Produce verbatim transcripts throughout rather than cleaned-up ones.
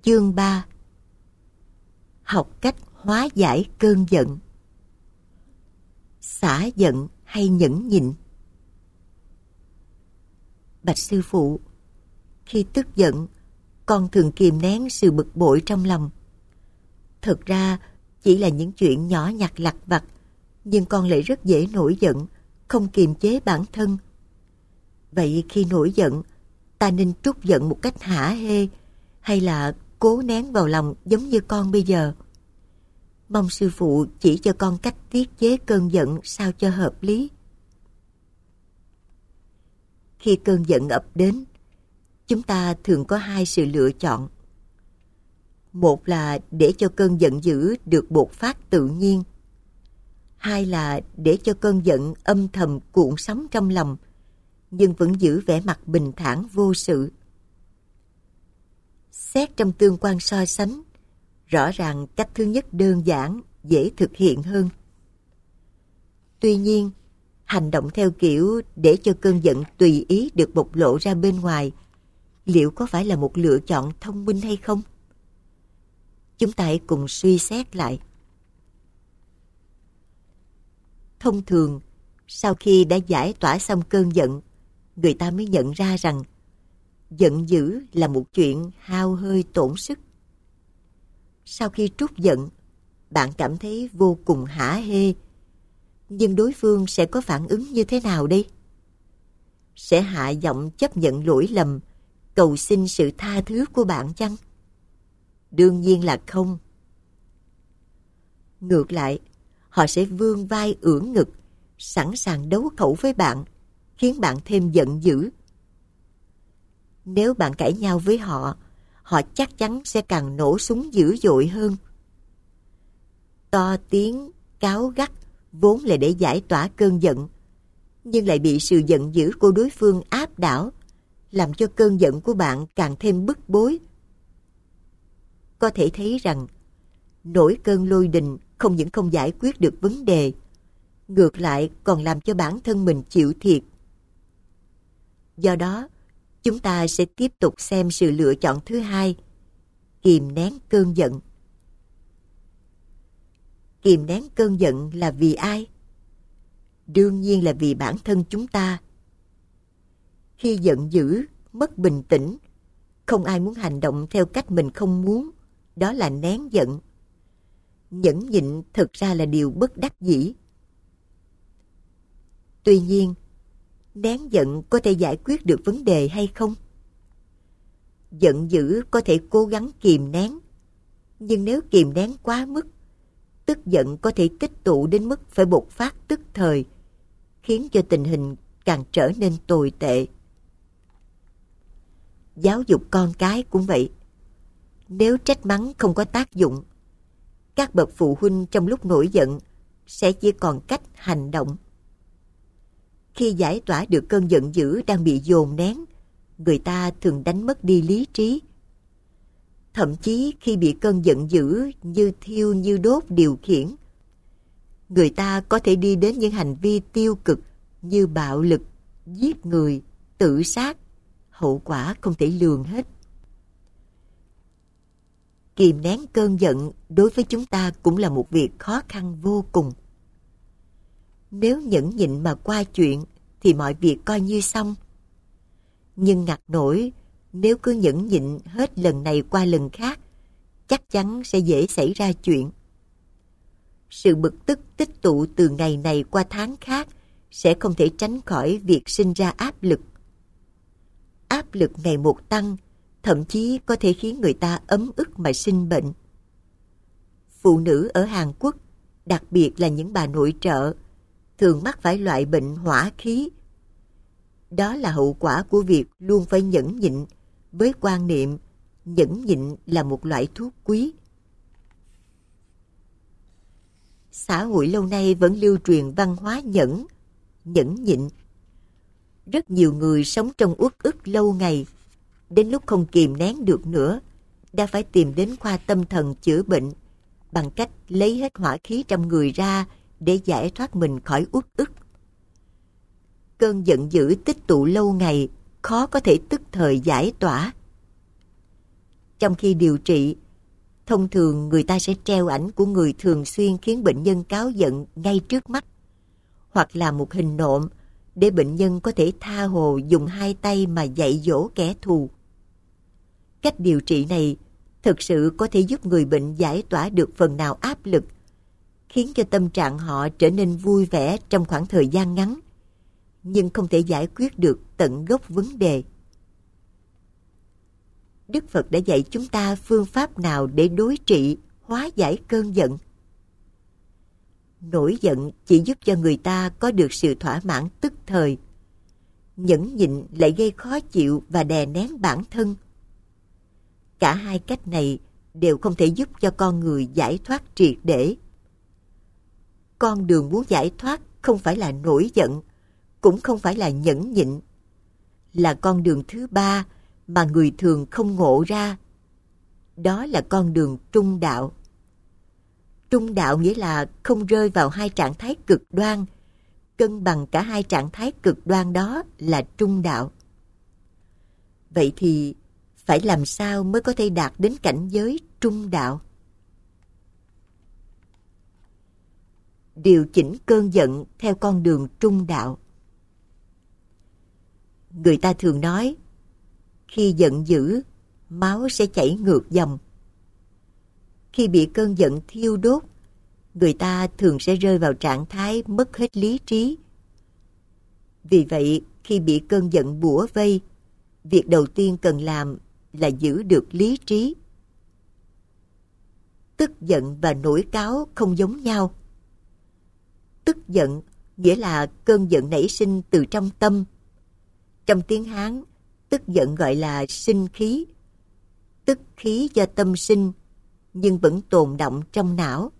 Chương ba. Học cách hóa giải cơn giận. Xả giận hay nhẫn nhịn? Bạch sư phụ, khi tức giận, con thường kìm nén sự bực bội trong lòng. Thực ra chỉ là những chuyện nhỏ nhặt lặt vặt, nhưng con lại rất dễ nổi giận, không kiềm chế bản thân. Vậy khi nổi giận, ta nên trút giận một cách hả hê, hay là cố nén vào lòng giống như con bây giờ? Mong sư phụ chỉ cho con cách tiết chế cơn giận sao cho hợp lý. Khi cơn giận ập đến, chúng ta thường có hai sự lựa chọn. Một là để cho cơn giận dữ được bộc phát tự nhiên. Hai là để cho cơn giận âm thầm cuộn sóng trong lòng, nhưng vẫn giữ vẻ mặt bình thản vô sự. Xét trong tương quan so sánh, rõ ràng cách thứ nhất đơn giản, dễ thực hiện hơn. Tuy nhiên, hành động theo kiểu để cho cơn giận tùy ý được bộc lộ ra bên ngoài, liệu có phải là một lựa chọn thông minh hay không? Chúng ta hãy cùng suy xét lại. Thông thường, sau khi đã giải tỏa xong cơn giận, người ta mới nhận ra rằng giận dữ là một chuyện hao hơi tổn sức. Sau khi trút giận, bạn cảm thấy vô cùng hả hê, nhưng đối phương sẽ có phản ứng như thế nào đây? Sẽ hạ giọng chấp nhận lỗi lầm, cầu xin sự tha thứ của bạn chăng? Đương nhiên là không. Ngược lại, họ sẽ vươn vai ưỡn ngực, sẵn sàng đấu khẩu với bạn, khiến bạn thêm giận dữ. Nếu bạn cãi nhau với họ, họ chắc chắn sẽ càng nổ súng dữ dội hơn. To tiếng, cáu gắt vốn là để giải tỏa cơn giận, nhưng lại bị sự giận dữ của đối phương áp đảo, làm cho cơn giận của bạn càng thêm bức bối. Có thể thấy rằng, nổi cơn lôi đình không những không giải quyết được vấn đề, ngược lại còn làm cho bản thân mình chịu thiệt. Do đó, chúng ta sẽ tiếp tục xem sự lựa chọn thứ hai, kìm nén cơn giận. Kìm nén cơn giận là vì ai? Đương nhiên là vì bản thân chúng ta. Khi giận dữ, mất bình tĩnh, không ai muốn hành động theo cách mình không muốn, đó là nén giận. Nhẫn nhịn thực ra là điều bất đắc dĩ. Tuy nhiên, nén giận có thể giải quyết được vấn đề hay không? Giận dữ có thể cố gắng kìm nén, nhưng nếu kìm nén quá mức, tức giận có thể tích tụ đến mức phải bộc phát tức thời, khiến cho tình hình càng trở nên tồi tệ. Giáo dục con cái cũng vậy. Nếu trách mắng không có tác dụng, các bậc phụ huynh trong lúc nổi giận sẽ chỉ còn cách hành động. Khi giải tỏa được cơn giận dữ đang bị dồn nén, người ta thường đánh mất đi lý trí. Thậm chí khi bị cơn giận dữ như thiêu như đốt điều khiển, người ta có thể đi đến những hành vi tiêu cực như bạo lực, giết người, tự sát, hậu quả không thể lường hết. Kìm nén cơn giận đối với chúng ta cũng là một việc khó khăn vô cùng. Nếu nhẫn nhịn mà qua chuyện thì mọi việc coi như xong. Nhưng ngặt nổi, nếu cứ nhẫn nhịn hết lần này qua lần khác, chắc chắn sẽ dễ xảy ra chuyện. Sự bực tức tích tụ từ ngày này qua tháng khác sẽ không thể tránh khỏi việc sinh ra áp lực. Áp lực ngày một tăng, thậm chí có thể khiến người ta ấm ức mà sinh bệnh. Phụ nữ ở Hàn Quốc, đặc biệt là những bà nội trợ, thường mắc phải loại bệnh hỏa khí. Đó là hậu quả của việc luôn phải nhẫn nhịn, với quan niệm nhẫn nhịn là một loại thuốc quý. Xã hội lâu nay vẫn lưu truyền văn hóa nhẫn, nhẫn nhịn. Rất nhiều người sống trong uất ức lâu ngày, đến lúc không kìm nén được nữa, đã phải tìm đến khoa tâm thần chữa bệnh bằng cách lấy hết hỏa khí trong người ra để giải thoát mình khỏi uất ức. Cơn giận dữ tích tụ lâu ngày, khó có thể tức thời giải tỏa. Trong khi điều trị, thông thường người ta sẽ treo ảnh của người thường xuyên khiến bệnh nhân cáu giận ngay trước mắt, hoặc là một hình nộm để bệnh nhân có thể tha hồ dùng hai tay mà dạy dỗ kẻ thù. Cách điều trị này thực sự có thể giúp người bệnh giải tỏa được phần nào áp lực, khiến cho tâm trạng họ trở nên vui vẻ trong khoảng thời gian ngắn, nhưng không thể giải quyết được tận gốc vấn đề. Đức Phật đã dạy chúng ta phương pháp nào để đối trị, hóa giải cơn giận. Nổi giận chỉ giúp cho người ta có được sự thỏa mãn tức thời. Nhẫn nhịn lại gây khó chịu và đè nén bản thân. Cả hai cách này đều không thể giúp cho con người giải thoát triệt để. Con đường muốn giải thoát không phải là nổi giận, cũng không phải là nhẫn nhịn, là con đường thứ ba mà người thường không ngộ ra. Đó là con đường trung đạo. Trung đạo nghĩa là không rơi vào hai trạng thái cực đoan, cân bằng cả hai trạng thái cực đoan đó là trung đạo. Vậy thì phải làm sao mới có thể đạt đến cảnh giới trung đạo? Điều chỉnh cơn giận theo con đường trung đạo. Người ta thường nói, khi giận dữ, máu sẽ chảy ngược dòng. Khi bị cơn giận thiêu đốt, người ta thường sẽ rơi vào trạng thái mất hết lý trí. Vì vậy, khi bị cơn giận bủa vây, việc đầu tiên cần làm là giữ được lý trí. Tức giận và nổi cáu không giống nhau. Tức giận nghĩa là cơn giận nảy sinh từ trong tâm. Trong tiếng Hán, tức giận gọi là sinh khí. Tức khí do tâm sinh, nhưng vẫn tồn động trong não.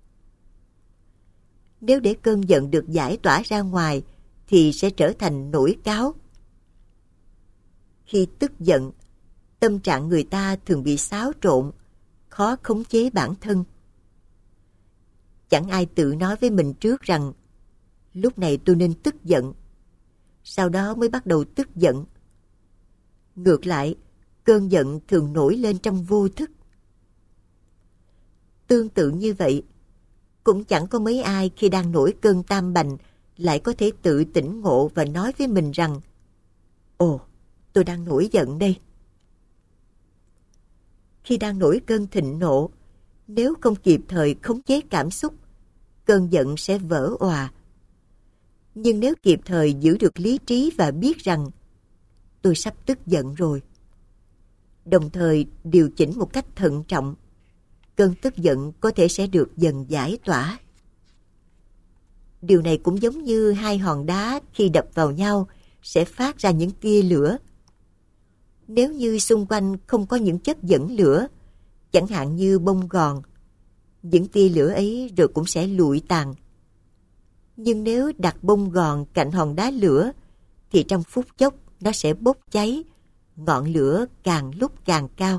Nếu để cơn giận được giải tỏa ra ngoài, thì sẽ trở thành nổi cáu. Khi tức giận, tâm trạng người ta thường bị xáo trộn, khó khống chế bản thân. Chẳng ai tự nói với mình trước rằng, lúc này tôi nên tức giận, sau đó mới bắt đầu tức giận. Ngược lại, cơn giận thường nổi lên trong vô thức. Tương tự như vậy, cũng chẳng có mấy ai khi đang nổi cơn tam bành lại có thể tự tỉnh ngộ và nói với mình rằng, ồ, tôi đang nổi giận đây. Khi đang nổi cơn thịnh nộ, nếu không kịp thời khống chế cảm xúc, cơn giận sẽ vỡ òa. Nhưng nếu kịp thời giữ được lý trí và biết rằng tôi sắp tức giận rồi, đồng thời điều chỉnh một cách thận trọng, cơn tức giận có thể sẽ được dần giải tỏa. Điều này cũng giống như hai hòn đá khi đập vào nhau sẽ phát ra những tia lửa. Nếu như xung quanh không có những chất dẫn lửa, chẳng hạn như bông gòn, những tia lửa ấy rồi cũng sẽ lụi tàn. Nhưng nếu đặt bông gòn cạnh hòn đá lửa, thì trong phút chốc nó sẽ bốc cháy, ngọn lửa càng lúc càng cao.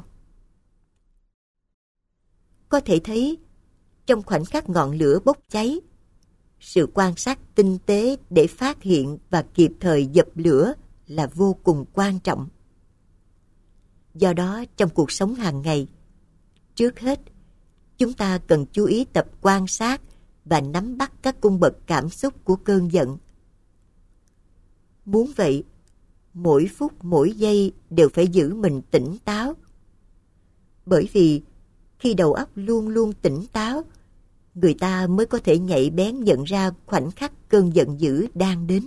Có thể thấy, trong khoảnh khắc ngọn lửa bốc cháy, sự quan sát tinh tế để phát hiện và kịp thời dập lửa là vô cùng quan trọng. Do đó, trong cuộc sống hàng ngày, trước hết, chúng ta cần chú ý tập quan sát và nắm bắt các cung bậc cảm xúc của cơn giận. Muốn vậy, mỗi phút mỗi giây đều phải giữ mình tỉnh táo. Bởi vì khi đầu óc luôn luôn tỉnh táo, người ta mới có thể nhạy bén nhận ra khoảnh khắc cơn giận dữ đang đến.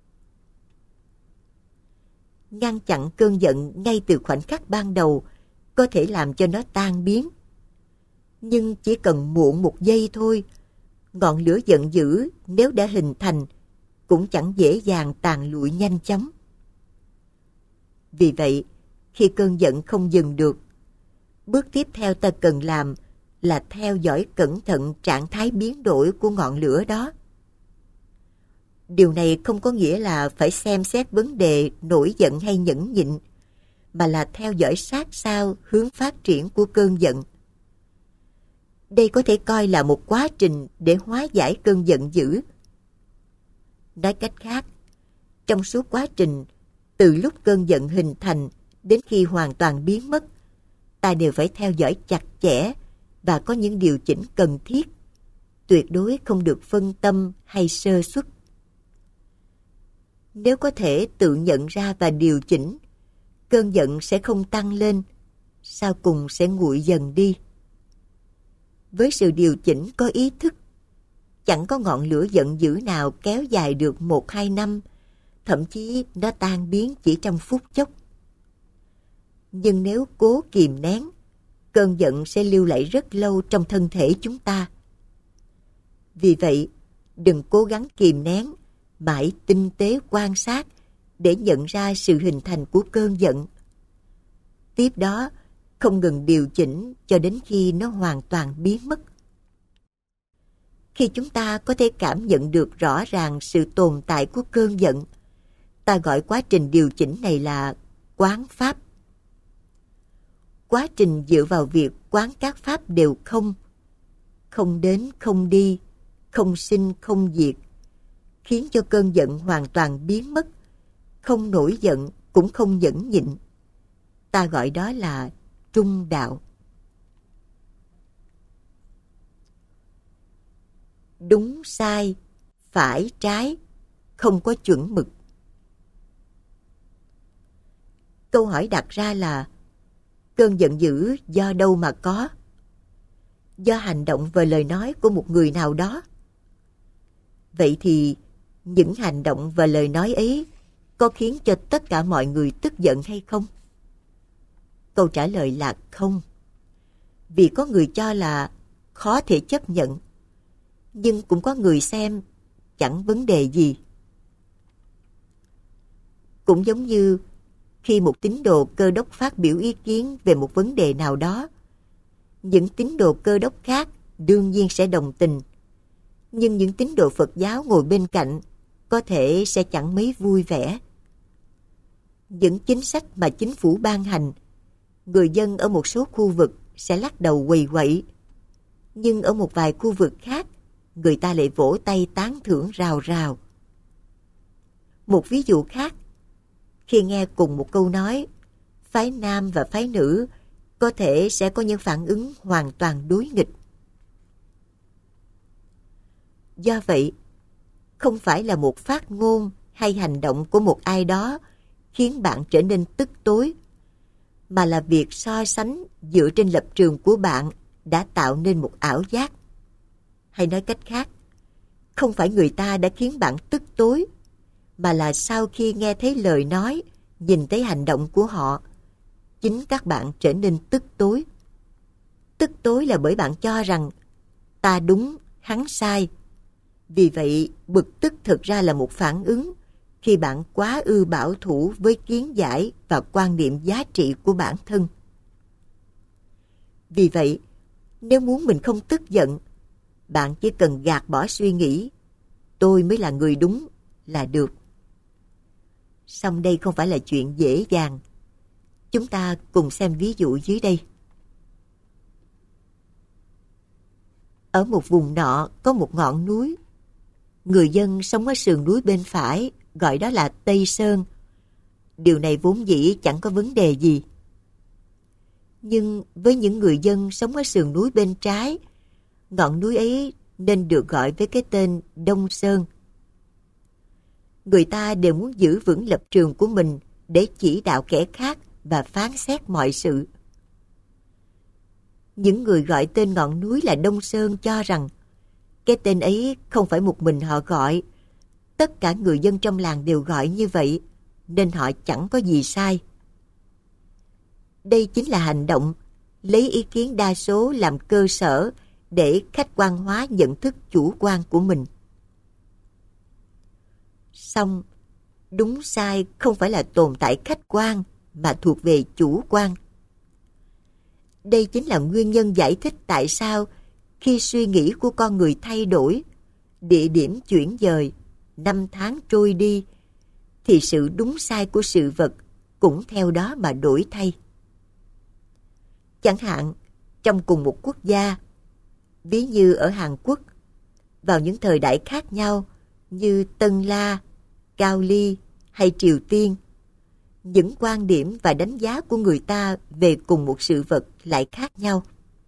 Ngăn chặn cơn giận ngay từ khoảnh khắc ban đầu có thể làm cho nó tan biến. Nhưng chỉ cần muộn một giây thôi, ngọn lửa giận dữ nếu đã hình thành cũng chẳng dễ dàng tàn lụi nhanh chóng. Vì vậy, khi cơn giận không dừng được, bước tiếp theo ta cần làm là theo dõi cẩn thận trạng thái biến đổi của ngọn lửa đó. Điều này không có nghĩa là phải xem xét vấn đề nổi giận hay nhẫn nhịn, mà là theo dõi sát sao hướng phát triển của cơn giận. Đây có thể coi là một quá trình để hóa giải cơn giận dữ. Nói cách khác, trong suốt quá trình từ lúc cơn giận hình thành đến khi hoàn toàn biến mất, ta đều phải theo dõi chặt chẽ và có những điều chỉnh cần thiết, tuyệt đối không được phân tâm hay sơ suất. Nếu có thể tự nhận ra và điều chỉnh, cơn giận sẽ không tăng lên, sau cùng sẽ nguội dần đi. Với sự điều chỉnh có ý thức, chẳng có ngọn lửa giận dữ nào kéo dài được một hai năm, thậm chí nó tan biến chỉ trong phút chốc. Nhưng nếu cố kìm nén, cơn giận sẽ lưu lại rất lâu trong thân thể chúng ta. Vì vậy, đừng cố gắng kìm nén, mãi tinh tế quan sát để nhận ra sự hình thành của cơn giận. Tiếp đó, không ngừng điều chỉnh cho đến khi nó hoàn toàn biến mất. Khi chúng ta có thể cảm nhận được rõ ràng sự tồn tại của cơn giận, ta gọi quá trình điều chỉnh này là quán pháp. Quá trình dựa vào việc quán các pháp đều không, không đến không đi, không sinh không diệt, khiến cho cơn giận hoàn toàn biến mất, không nổi giận cũng không nhẫn nhịn. Ta gọi đó là trung đạo. Đúng sai, phải trái, không có chuẩn mực. Câu hỏi đặt ra là cơn giận dữ do đâu mà có? Do hành động và lời nói của một người nào đó. Vậy thì những hành động và lời nói ấy có khiến cho tất cả mọi người tức giận hay không? Câu trả lời là không. Vì có người cho là khó thể chấp nhận, nhưng cũng có người xem chẳng vấn đề gì. Cũng giống như khi một tín đồ Cơ đốc phát biểu ý kiến về một vấn đề nào đó, những tín đồ Cơ đốc khác đương nhiên sẽ đồng tình, nhưng những tín đồ Phật giáo ngồi bên cạnh có thể sẽ chẳng mấy vui vẻ. Những chính sách mà chính phủ ban hành, người dân ở một số khu vực sẽ lắc đầu quỳ quậy, nhưng ở một vài khu vực khác, người ta lại vỗ tay tán thưởng rào rào. Một ví dụ khác, khi nghe cùng một câu nói, phái nam và phái nữ có thể sẽ có những phản ứng hoàn toàn đối nghịch. Do vậy, không phải là một phát ngôn hay hành động của một ai đó khiến bạn trở nên tức tối, mà là việc so sánh dựa trên lập trường của bạn đã tạo nên một ảo giác. Hay nói cách khác, không phải người ta đã khiến bạn tức tối, mà là sau khi nghe thấy lời nói, nhìn thấy hành động của họ, chính các bạn trở nên tức tối. Tức tối là bởi bạn cho rằng ta đúng, hắn sai. Vì vậy, bực tức thực ra là một phản ứng khi bạn quá ư bảo thủ với kiến giải và quan niệm giá trị của bản thân. Vì vậy, nếu muốn mình không tức giận, bạn chỉ cần gạt bỏ suy nghĩ tôi mới là người đúng là được. Song đây không phải là chuyện dễ dàng. Chúng ta cùng xem ví dụ dưới đây. Ở một vùng nọ có một ngọn núi. Người dân sống ở sườn núi bên phải gọi đó là Tây Sơn. Điều này vốn dĩ chẳng có vấn đề gì. Nhưng với những người dân sống ở sườn núi bên trái, ngọn núi ấy nên được gọi với cái tên Đông Sơn. Người ta đều muốn giữ vững lập trường của mình để chỉ đạo kẻ khác và phán xét mọi sự. Những người gọi tên ngọn núi là Đông Sơn cho rằng cái tên ấy không phải một mình họ gọi. Tất cả người dân trong làng đều gọi như vậy, nên họ chẳng có gì sai. Đây chính là hành động lấy ý kiến đa số làm cơ sở để khách quan hóa nhận thức chủ quan của mình. Song, đúng sai không phải là tồn tại khách quan mà thuộc về chủ quan. Đây chính là nguyên nhân giải thích tại sao khi suy nghĩ của con người thay đổi, địa điểm chuyển dời, năm tháng trôi đi, thì sự đúng sai của sự vật cũng theo đó mà đổi thay. Chẳng hạn, trong cùng một quốc gia, ví như ở Hàn Quốc, vào những thời đại khác nhau như Tân La, Cao Ly hay Triều Tiên, những quan điểm và đánh giá của người ta về cùng một sự vật lại khác nhau.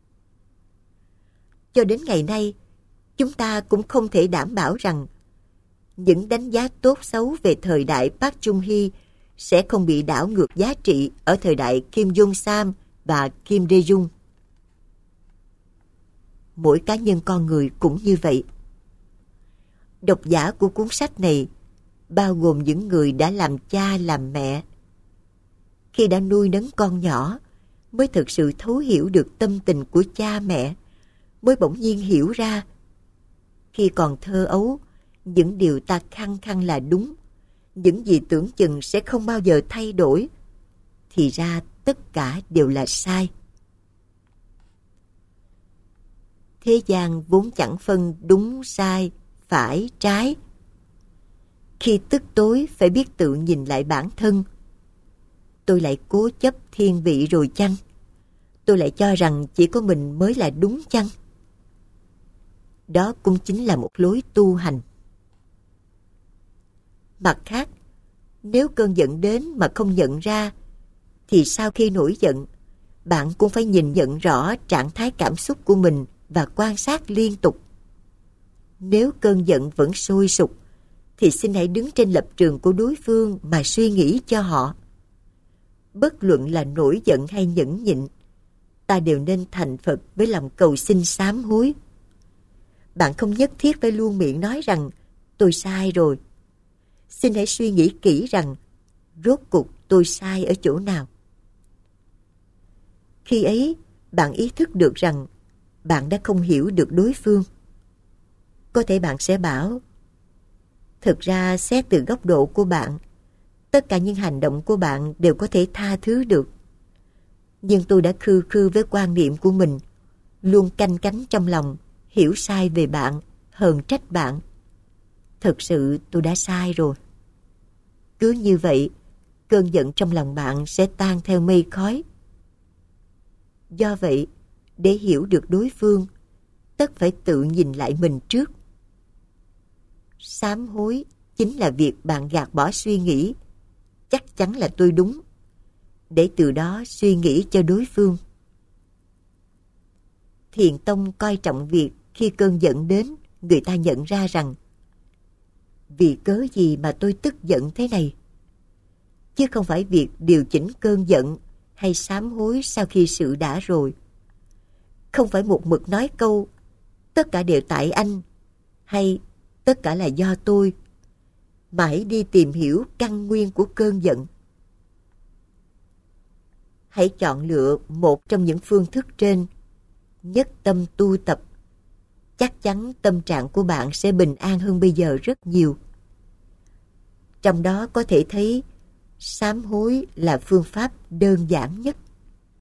Cho đến ngày nay, chúng ta cũng không thể đảm bảo rằng những đánh giá tốt xấu về thời đại Park Chung-hee sẽ không bị đảo ngược giá trị ở thời đại Kim Jong-sam và Kim Dae-jung. Mỗi cá nhân con người cũng như vậy. Độc giả của cuốn sách này bao gồm những người đã làm cha làm mẹ. Khi đã nuôi nấng con nhỏ, mới thực sự thấu hiểu được tâm tình của cha mẹ, mới bỗng nhiên hiểu ra. Khi còn thơ ấu, những điều ta khăng khăng là đúng, những gì tưởng chừng sẽ không bao giờ thay đổi, thì ra tất cả đều là sai. Thế gian vốn chẳng phân đúng sai, phải trái. Khi tức tối phải biết tự nhìn lại bản thân. Tôi lại cố chấp thiên vị rồi chăng? Tôi lại cho rằng chỉ có mình mới là đúng chăng? Đó cũng chính là một lối tu hành. Mặt khác, nếu cơn giận đến mà không nhận ra, thì sau khi nổi giận, bạn cũng phải nhìn nhận rõ trạng thái cảm xúc của mình và quan sát liên tục. Nếu cơn giận vẫn sôi sục, thì xin hãy đứng trên lập trường của đối phương mà suy nghĩ cho họ. Bất luận là nổi giận hay nhẫn nhịn, ta đều nên thành Phật với lòng cầu xin sám hối. Bạn không nhất thiết phải luôn miệng nói rằng tôi sai rồi. Xin hãy suy nghĩ kỹ rằng rốt cuộc tôi sai ở chỗ nào. Khi ấy, bạn ý thức được rằng bạn đã không hiểu được đối phương. Có thể bạn sẽ bảo, thực ra xét từ góc độ của bạn, tất cả những hành động của bạn đều có thể tha thứ được. Nhưng tôi đã khư khư với quan niệm của mình, luôn canh cánh trong lòng, hiểu sai về bạn, hờn trách bạn. Thực sự tôi đã sai rồi. Cứ như vậy, cơn giận trong lòng bạn sẽ tan theo mây khói. Do vậy, để hiểu được đối phương, tất phải tự nhìn lại mình trước. Sám hối chính là việc bạn gạt bỏ suy nghĩ, chắc chắn là tôi đúng, để từ đó suy nghĩ cho đối phương. Thiền tông coi trọng việc khi cơn giận đến, người ta nhận ra rằng vì cớ gì mà tôi tức giận thế này, chứ không phải việc điều chỉnh cơn giận hay sám hối sau khi sự đã rồi. Không phải một mực nói câu tất cả đều tại anh hay tất cả là do tôi, mà hãy đi tìm hiểu căn nguyên của cơn giận. Hãy chọn lựa một trong những phương thức trên, nhất tâm tu tập. Chắc chắn tâm trạng của bạn sẽ bình an hơn bây giờ rất nhiều. Trong đó có thể thấy sám hối là phương pháp đơn giản nhất.